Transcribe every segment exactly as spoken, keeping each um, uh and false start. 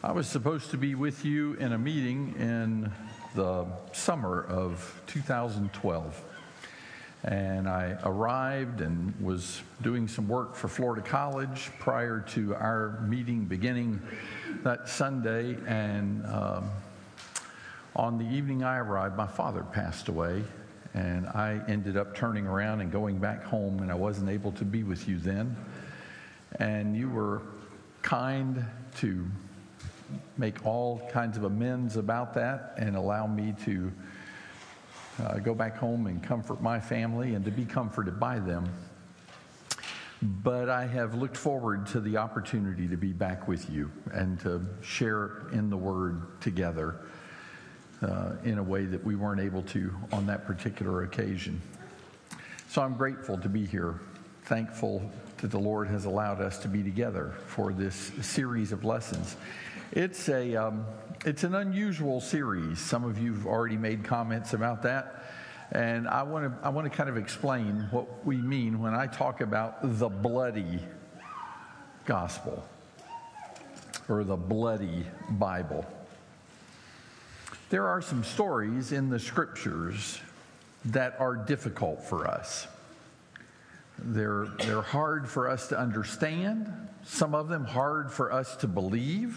I was supposed to be with you in a meeting in the summer of two thousand twelve. And I arrived and was doing some work for Florida College prior to our meeting beginning that Sunday. And um, on the evening I arrived, my father passed away. And I ended up turning around and going back home, and I wasn't able to be with you then. And you were kind to make all kinds of amends about that and allow me to uh, go back home and comfort my family and to be comforted by them. But I have looked forward to the opportunity to be back with you and to share in the Word together uh, in a way that we weren't able to on that particular occasion. So I'm grateful to be here, thankful that the Lord has allowed us to be together for this series of lessons. It's a um, it's an unusual series. Some of you've already made comments about that, and I want to I want to kind of explain what we mean when I talk about the bloody gospel or the bloody Bible. There are some stories in the scriptures that are difficult for us. They're they're hard for us to understand. Some of them hard for us to believe.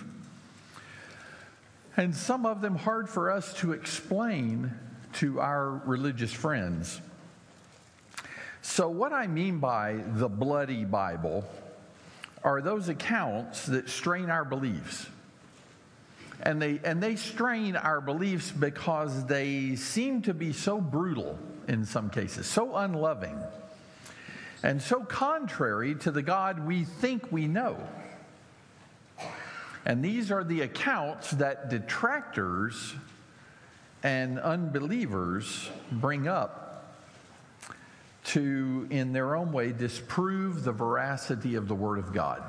And some of them hard for us to explain to our religious friends. So what I mean by the bloody Bible are those accounts that strain our beliefs. And they and they strain our beliefs because they seem to be so brutal in some cases, so unloving, and so contrary to the God we think we know. And these are the accounts that detractors and unbelievers bring up to, in their own way, disprove the veracity of the Word of God.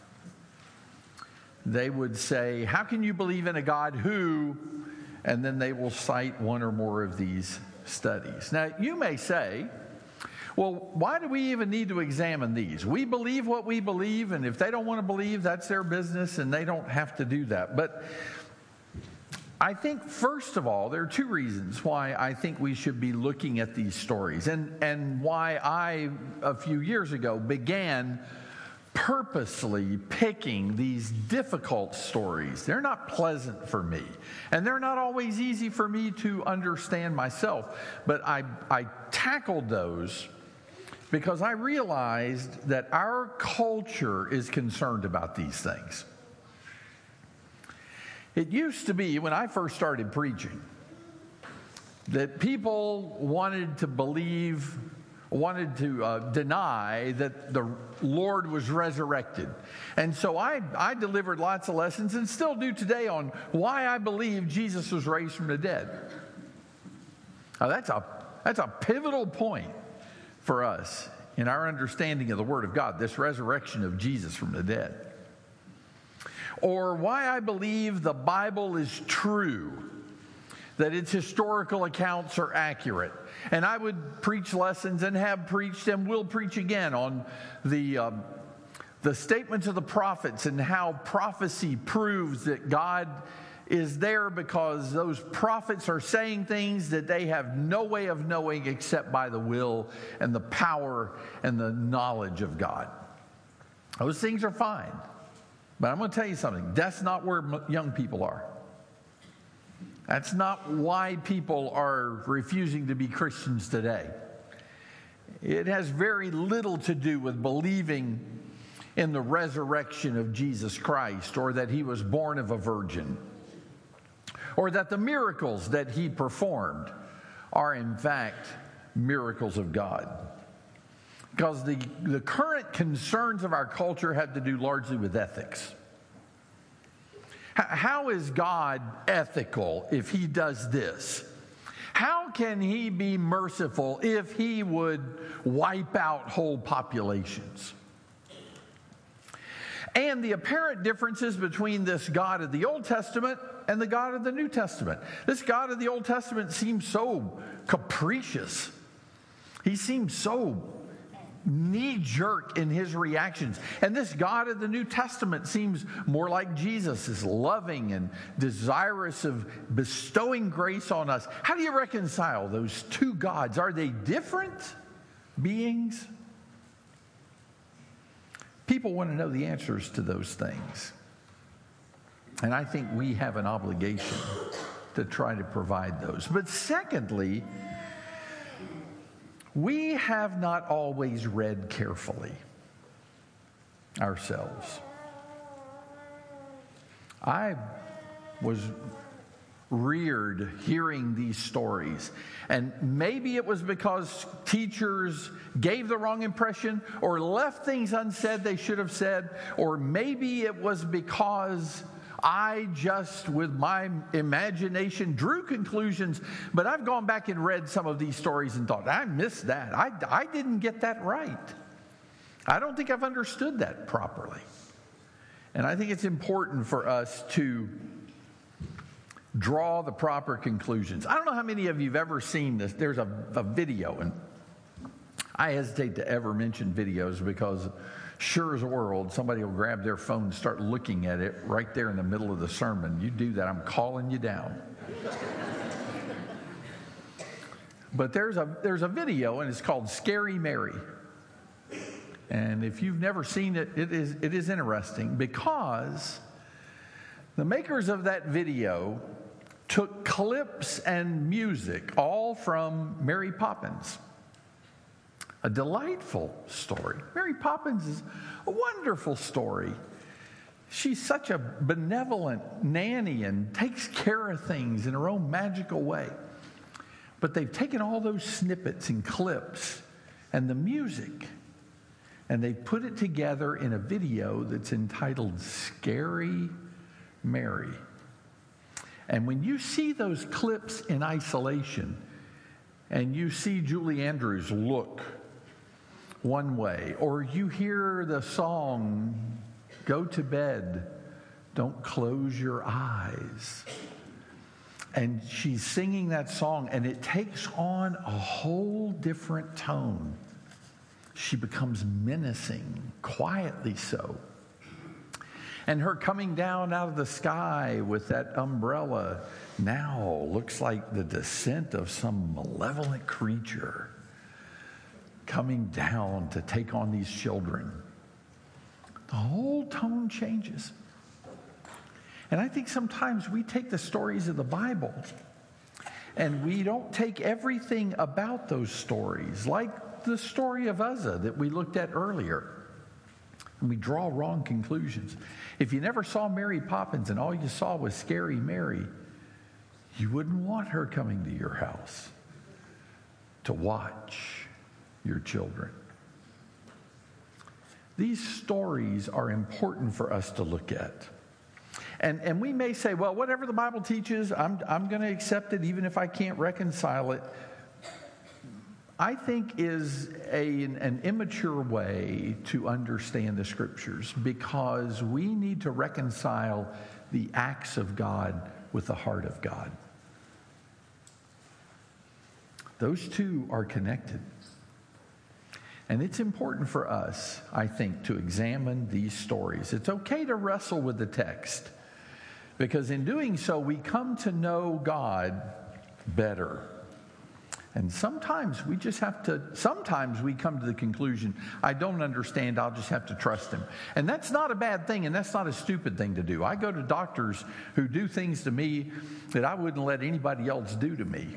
They would say, how can you believe in a God who, and then they will cite one or more of these studies. Now, you may say, well, why do we even need to examine these? We believe what we believe, and if they don't want to believe, that's their business, and they don't have to do that. But I think, first of all, there are two reasons why I think we should be looking at these stories, and, and why I, a few years ago, began purposely picking these difficult stories. They're not pleasant for me, and they're not always easy for me to understand myself, but I, I tackled those because I realized that our culture is concerned about these things. It used to be, when I first started preaching, that people wanted to believe, wanted to uh, deny that the Lord was resurrected. And so I, I delivered lots of lessons, and still do today, on why I believe Jesus was raised from the dead. Now that's a, that's a pivotal point for us in our understanding of the Word of God, this resurrection of Jesus from the dead. Or why I believe the Bible is true, that its historical accounts are accurate. And I would preach lessons, and have preached and will preach again, on the um, the statements of the prophets and how prophecy proves that God is there because those prophets are saying things that they have no way of knowing except by the will and the power and the knowledge of God. Those things are fine. But I'm going to tell you something. That's not where young people are. That's not why people are refusing to be Christians today. It has very little to do with believing in the resurrection of Jesus Christ, or that he was born of a virgin, or that the miracles that he performed are in fact miracles of God. Because the, the current concerns of our culture have to do largely with ethics. How is God ethical if he does this? How can he be merciful if he would wipe out whole populations? And the apparent differences between this God of the Old Testament and the God of the New Testament. This God of the Old Testament seems so capricious. He seems so knee-jerk in his reactions. And this God of the New Testament seems more like Jesus, is loving and desirous of bestowing grace on us. How do you reconcile those two gods? Are they different beings? People want to know the answers to those things. And I think we have an obligation to try to provide those. But secondly, we have not always read carefully ourselves. I was reared hearing these stories, and maybe it was because teachers gave the wrong impression or left things unsaid they should have said, or maybe it was because I just, with my imagination, drew conclusions. But I've gone back and read some of these stories and thought, I missed that. I, I didn't get that right. I don't think I've understood that properly. And I think it's important for us to draw the proper conclusions. I don't know how many of you have ever seen this. There's a, a video, and I hesitate to ever mention videos because sure as a world, somebody will grab their phone and start looking at it right there in the middle of the sermon. You do that, I'm calling you down. But there's a there's a video, and it's called Scary Mary. And if you've never seen it, it is it is interesting because the makers of that video took clips and music all from Mary Poppins. A delightful story. Mary Poppins is a wonderful story. She's such a benevolent nanny and takes care of things in her own magical way. But they've taken all those snippets and clips and the music, and they put it together in a video that's entitled Scary Mary. And when you see those clips in isolation, and you see Julie Andrews look one way, or you hear the song, Go to Bed, Don't Close Your Eyes, and she's singing that song, and it takes on a whole different tone. She becomes menacing, quietly so. And her coming down out of the sky with that umbrella now looks like the descent of some malevolent creature coming down to take on these children. The whole tone changes. And I think sometimes we take the stories of the Bible and we don't take everything about those stories, like the story of Uzzah that we looked at earlier, and we draw wrong conclusions. If you never saw Mary Poppins and all you saw was Scary Mary, you wouldn't want her coming to your house to watch your children. These stories are important for us to look at. And, and we may say, well, whatever the Bible teaches, I'm, I'm going to accept it even if I can't reconcile it. I think is a, an immature way to understand the Scriptures, because we need to reconcile the acts of God with the heart of God. Those two are connected. And it's important for us, I think, to examine these stories. It's okay to wrestle with the text, because in doing so, we come to know God better. And sometimes we just have to, sometimes we come to the conclusion, I don't understand, I'll just have to trust him. And that's not a bad thing, and that's not a stupid thing to do. I go to doctors who do things to me that I wouldn't let anybody else do to me.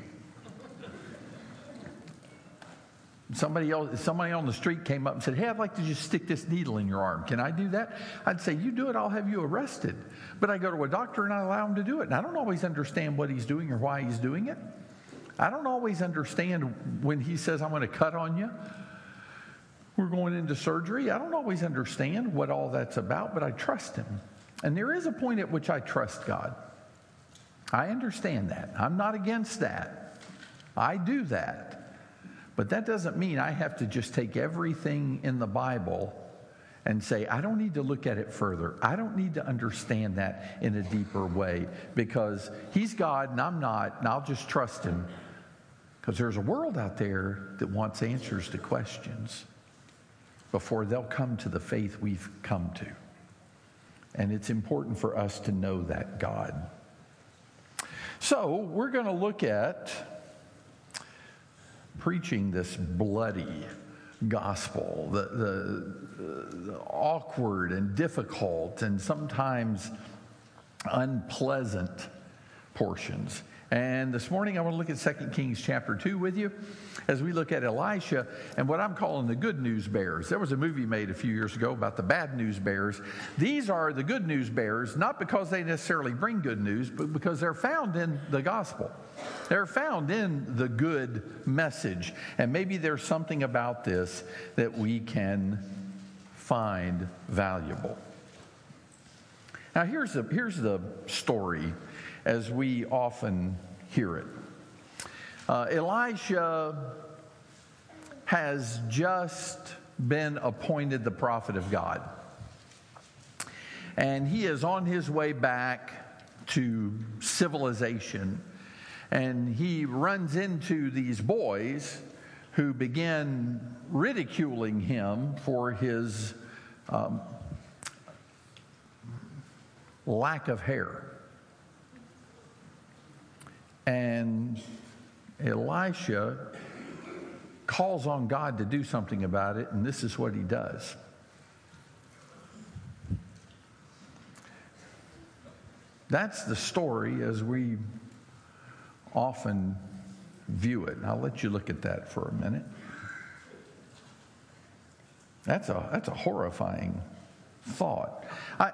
Somebody else, somebody on the street came up and said, hey, I'd like to just stick this needle in your arm. Can I do that? I'd say, you do it, I'll have you arrested. But I go to a doctor and I allow him to do it. And I don't always understand what he's doing or why he's doing it. I don't always understand when he says, I'm going to cut on you. We're going into surgery. I don't always understand what all that's about, but I trust him. And there is a point at which I trust God. I understand that. I'm not against that. I do that. But that doesn't mean I have to just take everything in the Bible and say, I don't need to look at it further. I don't need to understand that in a deeper way, because he's God and I'm not, and I'll just trust him, because there's a world out there that wants answers to questions. before they'll come to the faith we've come to. And it's important for us to know that God. So we're going to look at preaching this bloody gospel, the, the, the awkward and difficult and sometimes unpleasant portions. And this morning I want to look at Second Kings chapter two with you as we look at Elisha and what I'm calling the good news bearers. There was a movie made a few years ago about the bad news bearers. These are the good news bearers, not because they necessarily bring good news, but because they're found in the gospel. They're found in the good message. And maybe there's something about this that we can find valuable. Now here's the, here's the story as we often hear it. Uh, Elisha has just been appointed the prophet of God. And he is on his way back to civilization. And he runs into these boys who begin ridiculing him for his um, lack of hair. And Elisha calls on God to do something about it, and this is what he does. That's the story as we often view it. I'll let you look at that for a minute. That's a that's a horrifying thought. I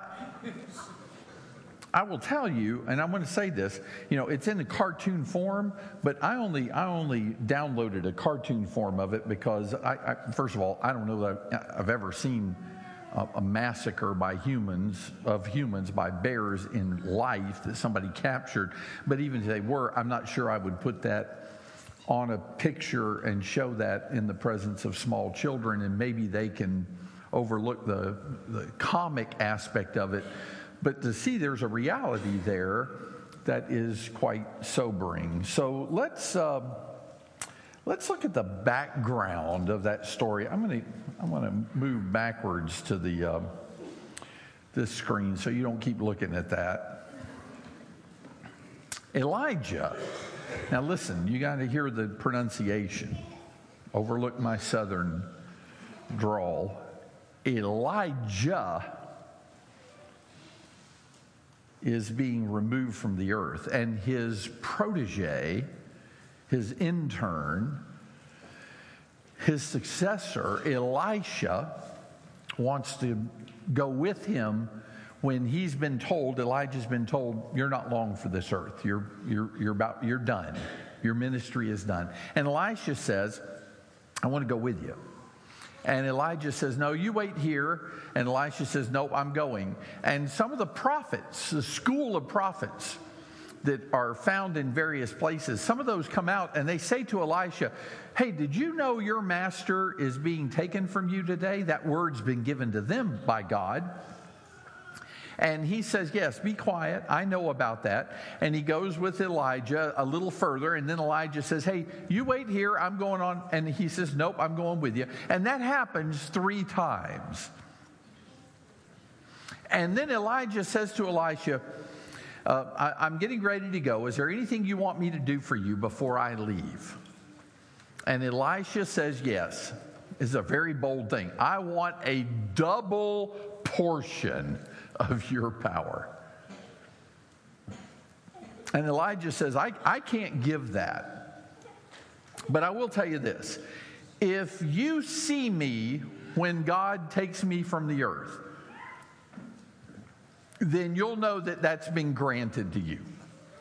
I will tell you, and I'm going to say this, you know, it's in a cartoon form, but I only I only downloaded a cartoon form of it because, I, I first of all, I don't know that I've ever seen a, a massacre by humans, of humans by bears in life that somebody captured. But even if they were, I'm not sure I would put that on a picture and show that in the presence of small children, and maybe they can overlook the, the comic aspect of it. But to see there's a reality there that is quite sobering. So let's uh, let's look at the background of that story. I'm going to I'm going to move backwards to the uh, this screen so you don't keep looking at that. Elijah. Now listen, you got to hear the pronunciation. Overlook my southern drawl. Elijah is being removed from the earth, and his protege, his intern, his successor, Elisha, wants to go with him when he's been told, Elijah's been told, you're not long for this earth. You're, you're, you're about, you're done. Your ministry is done. And Elisha says, I want to go with you. And Elijah says, no, you wait here. And Elisha says, no, I'm going. And some of the prophets, the school of prophets that are found in various places, some of those come out and they say to Elisha, hey, did you know your master is being taken from you today? That word's been given to them by God. And he says, yes, be quiet. I know about that. And he goes with Elijah a little further. And then Elijah says, hey, you wait here. I'm going on. And he says, nope, I'm going with you. And that happens three times. And then Elijah says to Elisha, uh, I, I'm getting ready to go. Is there anything you want me to do for you before I leave? And Elisha says, yes. It's a very bold thing. I want a double portion of your power. And Elijah says, I, I can't give that. But I will tell you this. If you see me when God takes me from the earth, then you'll know that that's been granted to you.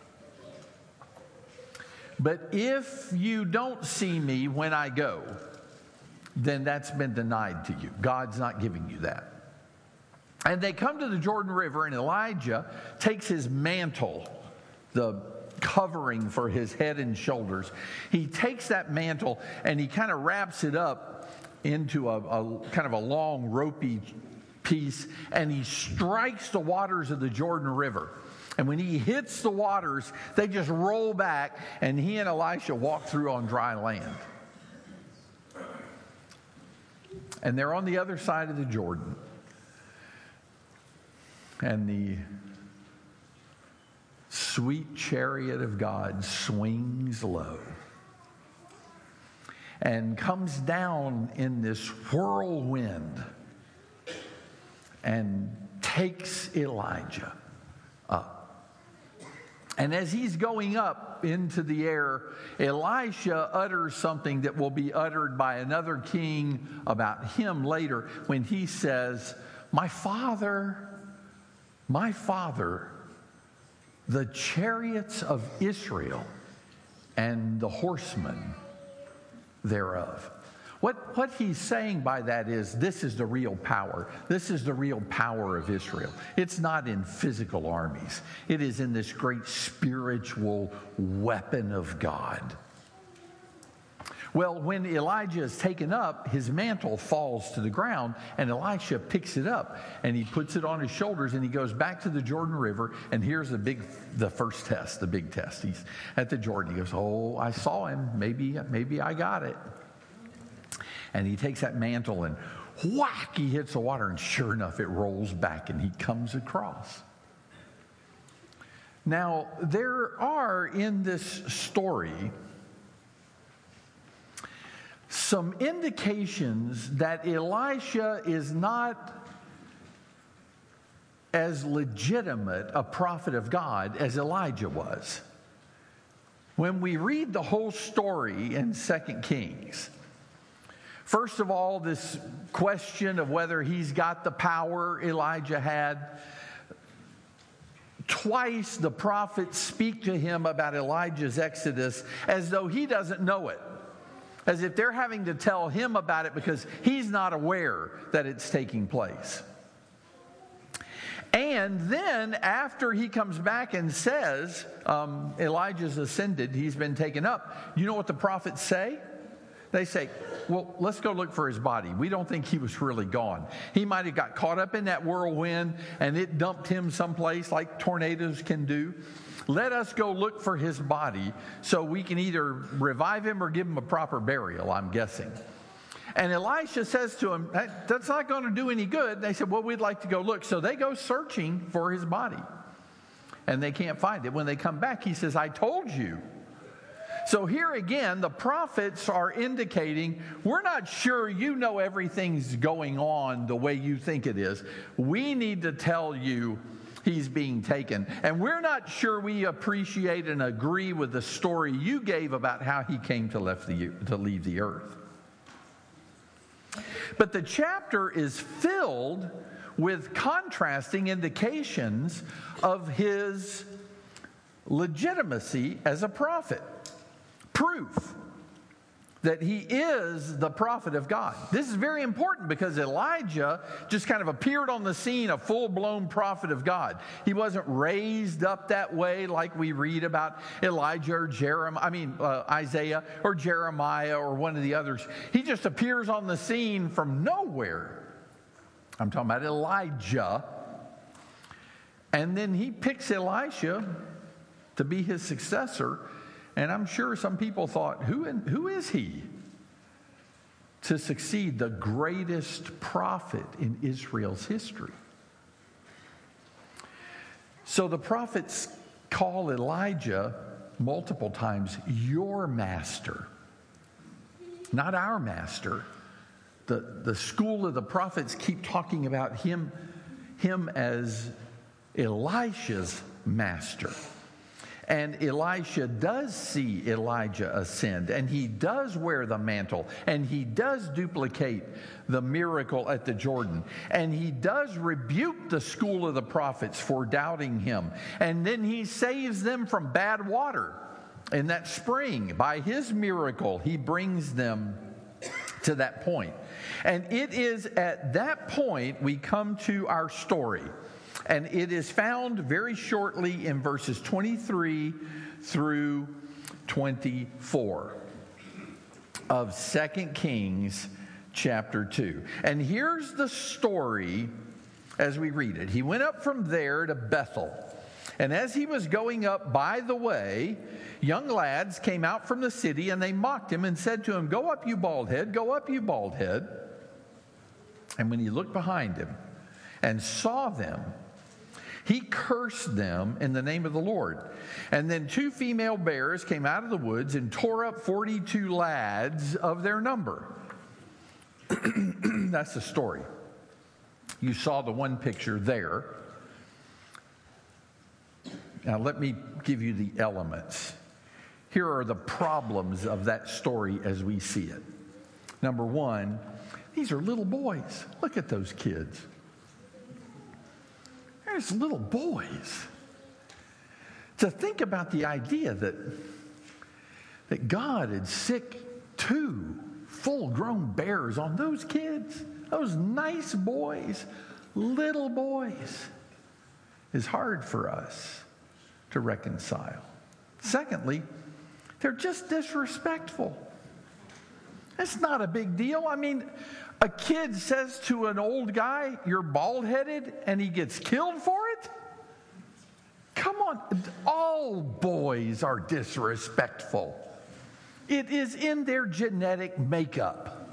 But if you don't see me when I go, then that's been denied to you. God's not giving you that. And they come to the Jordan River, and Elijah takes his mantle, the covering for his head and shoulders. He takes that mantle and he kind of wraps it up into a, a kind of a long, ropey piece, and he strikes the waters of the Jordan River. And when he hits the waters, they just roll back, and he and Elisha walk through on dry land. And they're on the other side of the Jordan. And the sweet chariot of God swings low and comes down in this whirlwind and takes Elijah up. And as he's going up into the air, Elisha utters something that will be uttered by another king about him later when he says, "My father, my father, the chariots of Israel and the horsemen thereof." What, what he's saying by that is, this is the real power. This is the real power of Israel. It's not in physical armies. It is in this great spiritual weapon of God. Well, when Elijah is taken up, his mantle falls to the ground, and Elisha picks it up, and he puts it on his shoulders, and he goes back to the Jordan River, and here's the big, the first test, the big test. He's at the Jordan. He goes, "Oh, I saw him. Maybe, maybe I got it." And he takes that mantle and whack, he hits the water, and sure enough, it rolls back, and he comes across. Now, there are in this story some indications that Elisha is not as legitimate a prophet of God as Elijah was. When we read the whole story in Second Kings, first of all, this question of whether he's got the power Elijah had. Twice the prophets speak to him about Elijah's exodus as though he doesn't know it. As if they're having to tell him about it because he's not aware that it's taking place. And then after he comes back and says, um, Elijah's ascended, he's been taken up, you know what the prophets say? They say, well, let's go look for his body. We don't think he was really gone. He might have got caught up in that whirlwind and it dumped him someplace like tornadoes can do. Let us go look for his body so we can either revive him or give him a proper burial, I'm guessing. And Elisha says to him, that's not going to do any good. They said, well, we'd like to go look. So they go searching for his body. And they can't find it. When they come back, he says, I told you. So here again, the prophets are indicating, we're not sure you know everything's going on the way you think it is. We need to tell you he's being taken. And we're not sure we appreciate and agree with the story you gave about how he came to, left the, to leave the earth. But the chapter is filled with contrasting indications of his legitimacy as a prophet. Proof that he is the prophet of God. This is very important because Elijah just kind of appeared on the scene, a full-blown prophet of God. He wasn't raised up that way like we read about Elijah or Jeremiah, I mean uh, Isaiah or Jeremiah or one of the others. He just appears on the scene from nowhere. I'm talking about Elijah. And then he picks Elisha to be his successor. And I'm sure some people thought, who, who is he to succeed the greatest prophet in Israel's history? So the prophets call Elijah multiple times your master, not our master. The, the school of the prophets keep talking about him, him as Elisha's master. And Elisha does see Elijah ascend, and he does wear the mantle, and he does duplicate the miracle at the Jordan, and he does rebuke the school of the prophets for doubting him, and then he saves them from bad water in that spring. By his miracle, he brings them to that point. And it is at that point we come to our story. And it is found very shortly in verses twenty-three through twenty-four of Second Kings chapter two. And here's the story as we read it. He went up from there to Bethel. And as he was going up by the way, young lads came out from the city, and they mocked him and said to him, "Go up, you bald head, go up, you bald head." And when he looked behind him and saw them, he cursed them in the name of the Lord. And then two female bears came out of the woods and tore up forty-two lads of their number. That's the story. You saw the one picture there. Now let me give you the elements. Here are the problems of that story as we see it. Number one, these are little boys. Look at those kids. There's little boys. To think about the idea that, that God had sick two full-grown bears on those kids, those nice boys, little boys, is hard for us to reconcile. Secondly, they're just disrespectful. It's not a big deal. I mean, a kid says to an old guy, "You're bald-headed," and he gets killed for it? Come on. All boys are disrespectful. It is in their genetic makeup.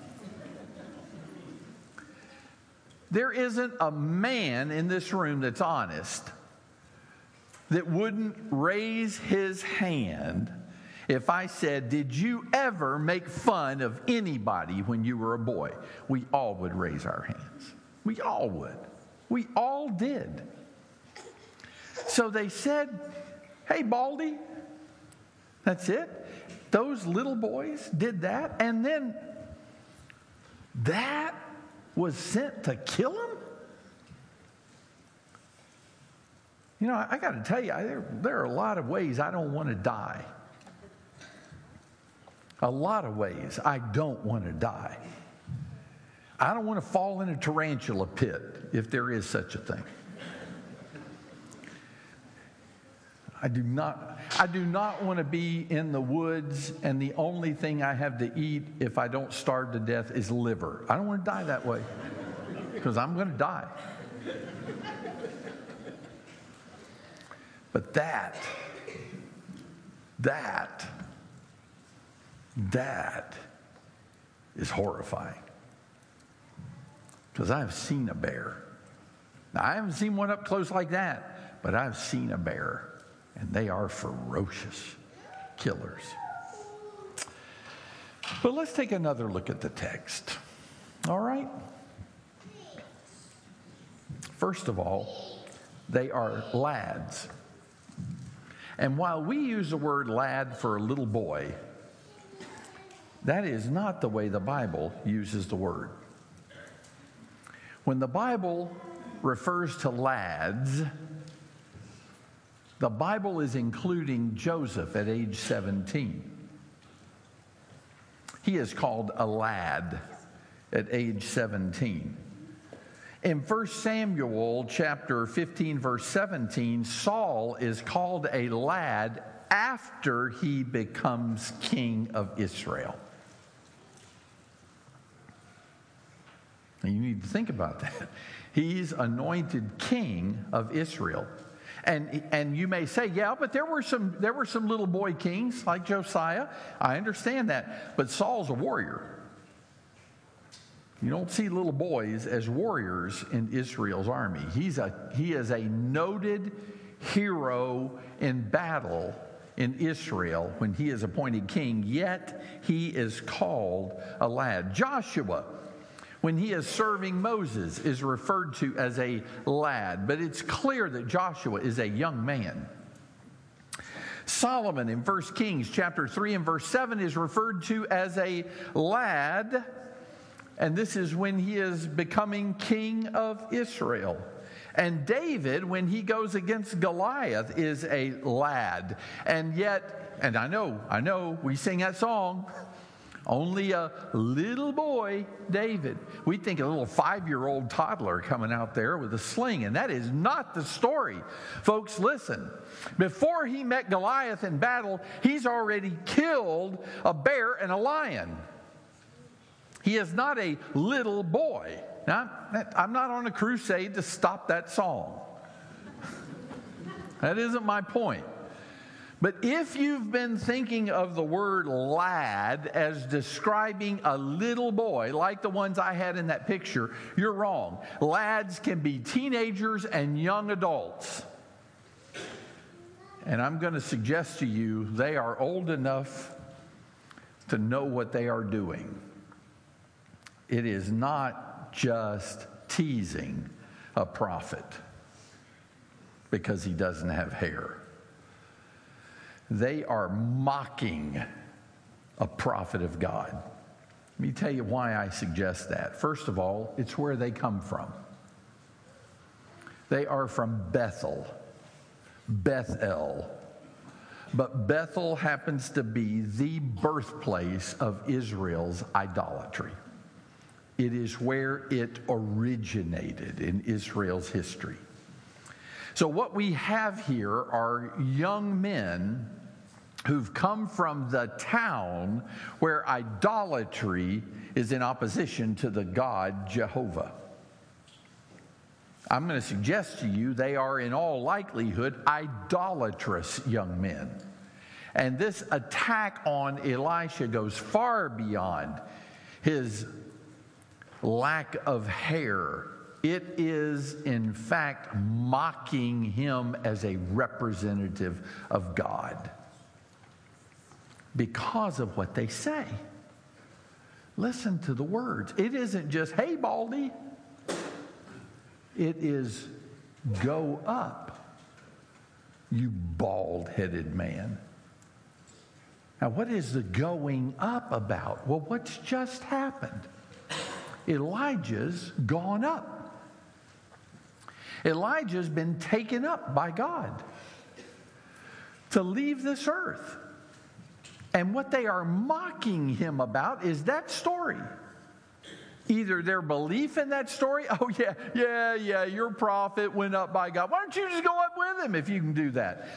There isn't a man in this room that's honest that wouldn't raise his hand if I said, "Did you ever make fun of anybody when you were a boy?" We all would raise our hands. We all would. We all did. So they said, "Hey, Baldy." That's it. Those little boys did that. And then that was sent to kill him? You know, I, I got to tell you, I, there, there are a lot of ways I don't want to die. A lot of ways I don't want to die. I don't want to fall in a tarantula pit, if there is such a thing. I do not, I do not want to be in the woods and the only thing I have to eat if I don't starve to death is liver. I don't want to die that way because I'm going to die. But that, that, that is horrifying. Because I've seen a bear. Now, I haven't seen one up close like that, but I've seen a bear. And they are ferocious killers. But let's take another look at the text. All right? First of all, they are lads. And while we use the word lad for a little boy, that is not the way the Bible uses the word. When the Bible refers to lads, the Bible is including Joseph at age seventeen. He is called a lad at age seventeen. In First Samuel chapter fifteen, verse seventeen, Saul is called a lad after he becomes king of Israel. And you need to think about that. He's anointed king of Israel. And and you may say, yeah, but there were some there were some little boy kings like Josiah. I understand that. But Saul's a warrior. You don't see little boys as warriors in Israel's army. He's a he is a noted hero in battle in Israel when he is appointed king, yet he is called a lad. Joshua, when he is serving Moses, is referred to as a lad, but it's clear that Joshua is a young man. Solomon in First Kings chapter three and verse seven is referred to as a lad, and this is when he is becoming king of Israel. And David, when he goes against Goliath, is a lad. And yet, and I know, I know, we sing that song, only a little boy, David. We think a little five-year-old toddler coming out there with a sling, and that is not the story. Folks, listen. Before he met Goliath in battle, he's already killed a bear and a lion. He is not a little boy. Now, I'm not on a crusade to stop that song. That isn't my point. But if you've been thinking of the word lad as describing a little boy, like the ones I had in that picture, you're wrong. Lads can be teenagers and young adults. And I'm going to suggest to you they are old enough to know what they are doing. It is not just teasing a prophet because he doesn't have hair. They are mocking a prophet of God. Let me tell you why I suggest that. First of all, it's where they come from. They are from Bethel, Bethel. But Bethel happens to be the birthplace of Israel's idolatry. It is where it originated in Israel's history. So what we have here are young men who've come from the town where idolatry is in opposition to the God Jehovah. I'm going to suggest to you they are in all likelihood idolatrous young men. And this attack on Elisha goes far beyond his lack of hair. It is, in fact, mocking him as a representative of God because of what they say. Listen to the words. It isn't just, hey, Baldy. It is, go up, you bald-headed man. Now, what is the going up about? Well, what's just happened? Elijah's gone up. Elijah's been taken up by God to leave this earth. And what they are mocking him about is that story. Either their belief in that story, oh yeah, yeah, yeah, your prophet went up by God. Why don't you just go up with him if you can do that?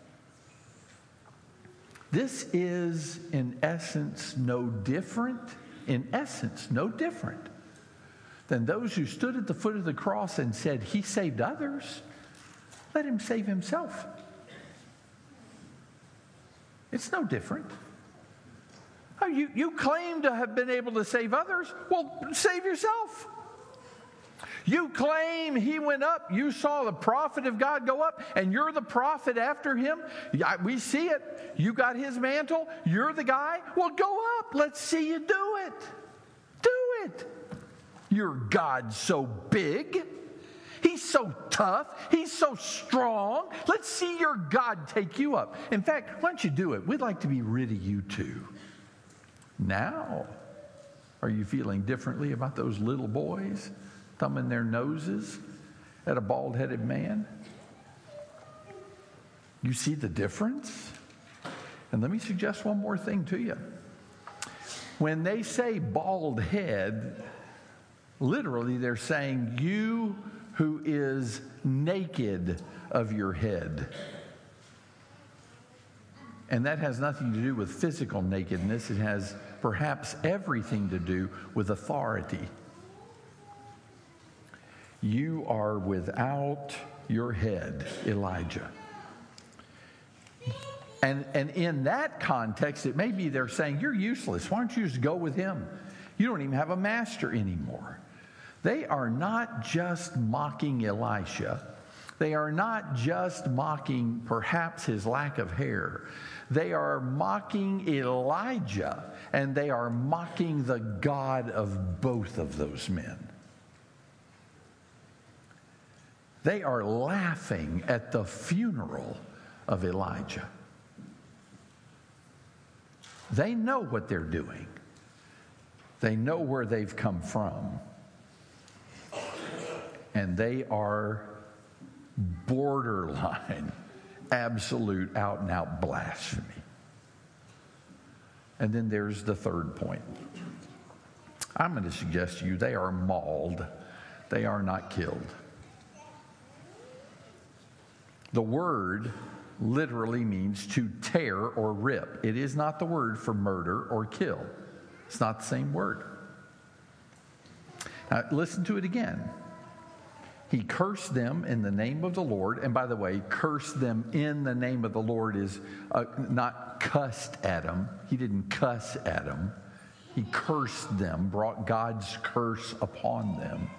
This is, in essence, no different, in essence, no different than those who stood at the foot of the cross and said, he saved others, let him save himself. It's no different. Oh, you, you claim to have been able to save others. Well, save yourself. You claim he went up. You saw the prophet of God go up, and you're the prophet after him. Yeah, we see it. You got his mantle. You're the guy. Well, go up. Let's see you do it. Do it. Your God's so big. He's so tough. He's so strong. Let's see your God take you up. In fact, why don't you do it? We'd like to be rid of you too. Now, are you feeling differently about those little boys thumbing their noses at a bald-headed man? You see the difference? And let me suggest one more thing to you. When they say bald head, literally they're saying you who is naked of your head. And that has nothing to do with physical nakedness. It has perhaps everything to do with authority. You are without your head, Elijah. And, and in that context, it may be they're saying, you're useless. Why don't you just go with him? You don't even have a master anymore. They are not just mocking Elisha. They are not just mocking perhaps his lack of hair. They are mocking Elijah, and they are mocking the God of both of those men. They are laughing at the funeral of Elijah. They know what they're doing. They know where they've come from. And they are borderline, absolute, out and out blasphemy. And then there's the third point. I'm going to suggest to you they are mauled. They are not killed. The word literally means to tear or rip. It is not the word for murder or kill. It's not the same word. Now, listen to it again. He cursed them in the name of the Lord. And by the way, curse them in the name of the Lord is uh, not cussed at them. He didn't cuss at them. He cursed them, brought God's curse upon them.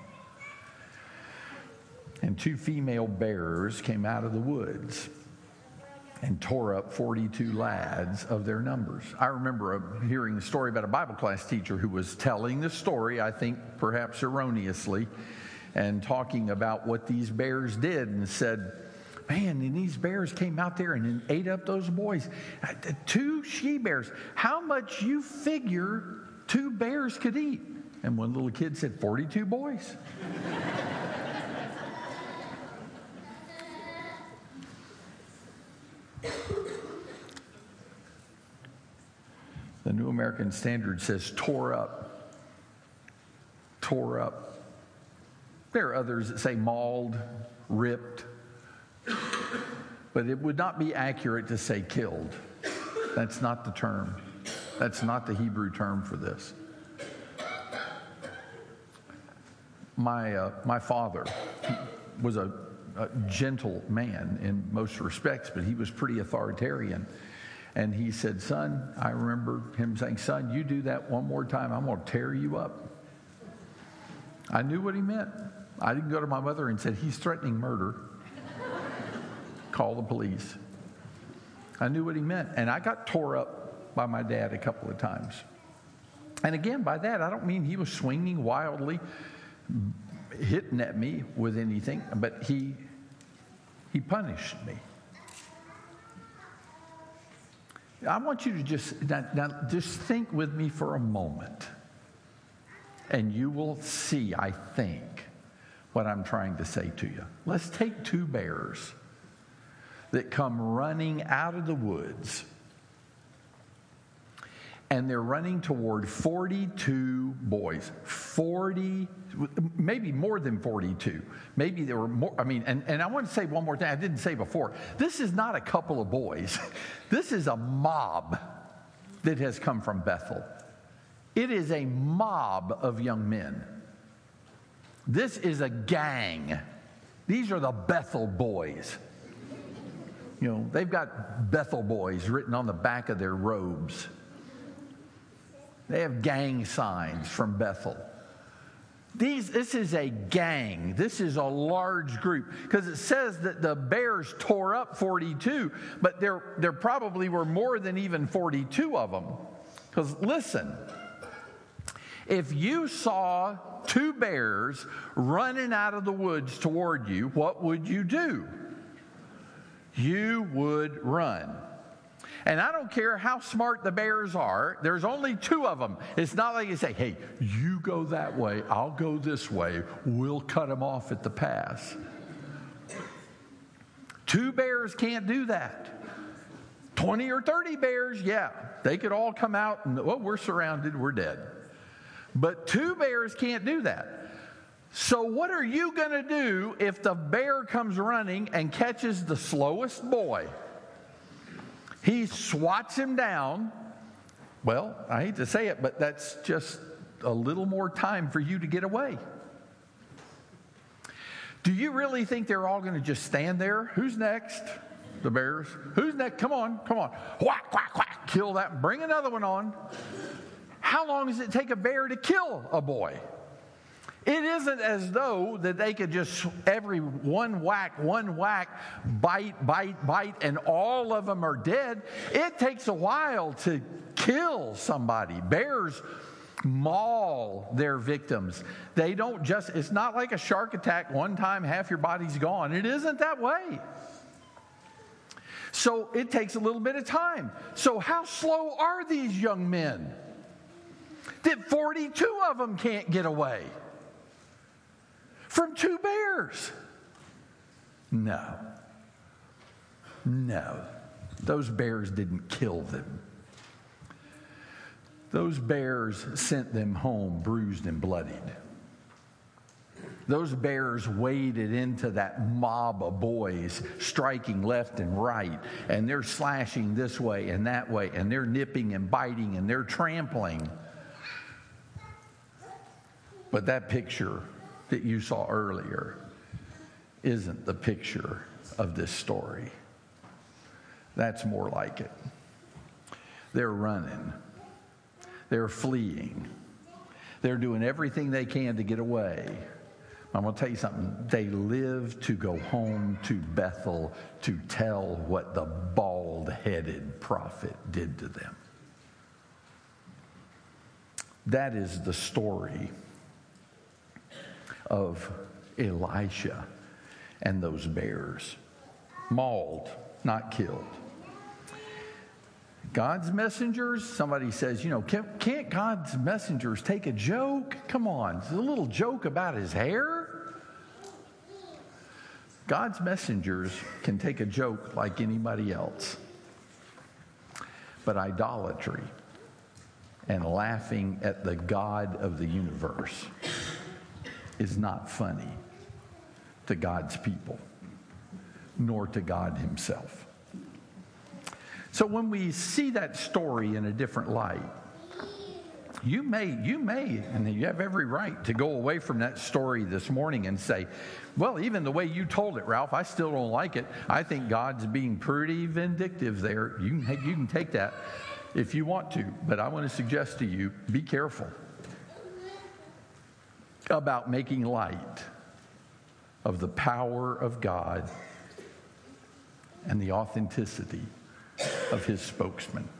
And two female bears came out of the woods and tore up forty-two lads of their numbers. I remember hearing a story about a Bible class teacher who was telling the story, I think perhaps erroneously, and talking about what these bears did, and said, man, and these bears came out there and ate up those boys. Two she-bears. How much you figure two bears could eat? And one little kid said, forty-two boys. The New American Standard says tore up. Tore up. There are others that say mauled, ripped. But it would not be accurate to say killed. That's not the term. That's not the Hebrew term for this. My, uh, my father was a, a gentle man in most respects, but he was pretty authoritarian. And he said, son, I remember him saying, son, you do that one more time, I'm going to tear you up. I knew what he meant. I didn't go to my mother and said, he's threatening murder. Call the police. I knew what he meant. And I got tore up by my dad a couple of times. And again, by that, I don't mean he was swinging wildly, hitting at me with anything, but he, he punished me. I want you to just, now, now just think with me for a moment, and you will see, I think, what I'm trying to say to you. Let's take two bears that come running out of the woods, and they're running toward forty-two boys. forty, maybe more than forty-two. Maybe there were more. I mean, and, and I want to say one more thing I didn't say before. This is not a couple of boys. This is a mob that has come from Bethel. It is a mob of young men. This is a gang. These are the Bethel boys. You know, they've got Bethel boys written on the back of their robes. They have gang signs from Bethel. These, this is a gang. This is a large group. Because it says that the bears tore up forty-two, but there, there probably were more than even forty-two of them. Because listen, if you saw two bears running out of the woods toward you, what would you do? You would run. And I don't care how smart the bears are, there's only two of them. It's not like you say, hey, you go that way, I'll go this way, we'll cut them off at the pass. Two bears can't do that. twenty or thirty bears, yeah, they could all come out and, well, we're surrounded, we're dead. But two bears can't do that. So what are you going to do if the bear comes running and catches the slowest boy? He swats him down. Well, I hate to say it, but that's just a little more time for you to get away. Do you really think they're all going to just stand there? Who's next? The bears. Who's next? Come on, come on. Whack, whack, whack. Kill that. Bring another one on. How long does it take a bear to kill a boy? It isn't as though that they could just every one whack, one whack, bite, bite, bite, and all of them are dead. It takes a while to kill somebody. Bears maul their victims. They don't just, it's not like a shark attack one time, half your body's gone. It isn't that way. So it takes a little bit of time. So how slow are these young men that forty-two of them can't get away from two bears? No. No. Those bears didn't kill them. Those bears sent them home bruised and bloodied. Those bears waded into that mob of boys, striking left and right, and they're slashing this way and that way, and they're nipping and biting, and they're trampling. But that picture that you saw earlier isn't the picture of this story. That's more like it. They're running. They're fleeing. They're doing everything they can to get away. I'm going to tell you something. They live to go home to Bethel to tell what the bald-headed prophet did to them. That is the story of Elisha and those bears. Mauled, not killed. God's messengers, somebody says, you know, can't, can't God's messengers take a joke? Come on, it's a little joke about his hair. God's messengers can take a joke like anybody else. But idolatry and laughing at the God of the universe is not funny to God's people, nor to God himself. So when we see that story in a different light, you may, you may, and you have every right to go away from that story this morning and say, well, even the way you told it, Ralph, I still don't like it. I think God's being pretty vindictive there. You can, you can take that if you want to, but I want to suggest to you, be careful about making light of the power of God and the authenticity of his spokesman.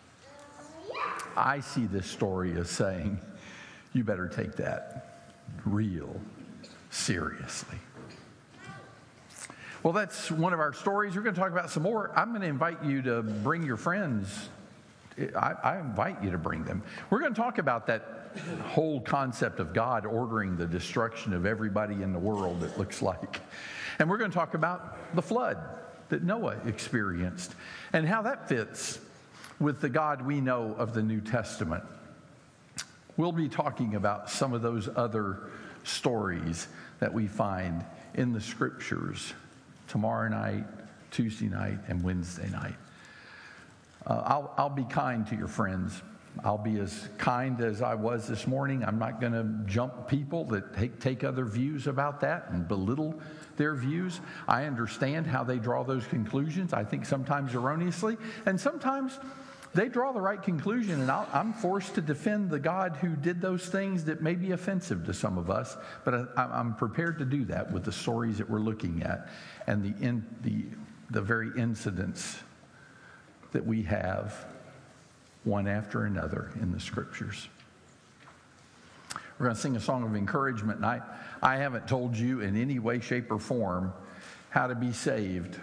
I see this story as saying, you better take that real seriously. Well, that's one of our stories. We're going to talk about some more. I'm going to invite you to bring your friends. I, I invite you to bring them. We're going to talk about that whole concept of God ordering the destruction of everybody in the world, it looks like. And we're going to talk about the flood that Noah experienced and how that fits with the God we know of the New Testament. We'll be talking about some of those other stories that we find in the scriptures tomorrow night, Tuesday night, and Wednesday night. Uh, I'll, I'll be kind to your friends. I'll be as kind as I was this morning. I'm not going to jump people that take, take other views about that and belittle their views. I understand how they draw those conclusions, I think sometimes erroneously, and sometimes they draw the right conclusion, and I'll, I'm forced to defend the God who did those things that may be offensive to some of us, but I, I'm prepared to do that with the stories that we're looking at and the, in, the, the very incidents that we have one after another in the scriptures. We're going to sing a song of encouragement, and I, I haven't told you in any way, shape, or form how to be saved,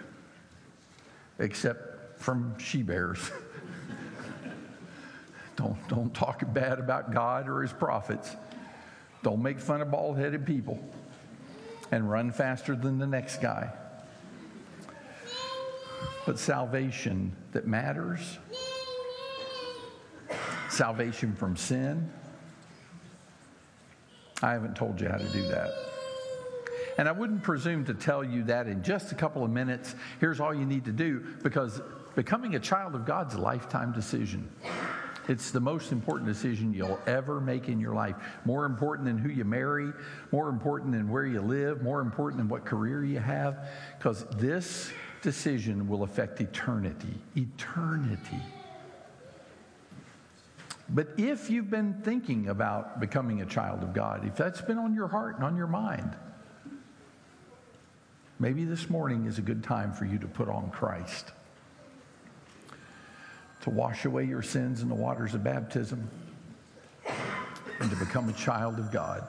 except from she-bears. don't, don't talk bad about God or his prophets. Don't make fun of bald-headed people, and run faster than the next guy. But salvation that matters, salvation from sin, I haven't told you how to do that. And I wouldn't presume to tell you that in just a couple of minutes. Here's all you need to do, because becoming a child of God's a lifetime decision. It's the most important decision you'll ever make in your life. More important than who you marry, more important than where you live, more important than what career you have, because this decision will affect eternity. Eternity. But if you've been thinking about becoming a child of God, if that's been on your heart and on your mind, maybe this morning is a good time for you to put on Christ, to wash away your sins in the waters of baptism, and to become a child of God.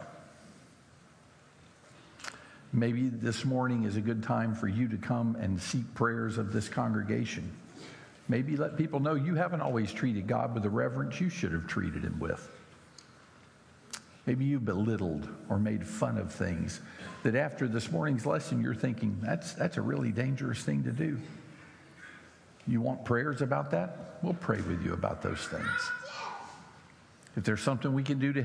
Maybe this morning is a good time for you to come and seek prayers of this congregation. Maybe let people know you haven't always treated God with the reverence you should have treated him with. Maybe you belittled or made fun of things that after this morning's lesson you're thinking, that's, that's a really dangerous thing to do. You want prayers about that? We'll pray with you about those things. If there's something we can do to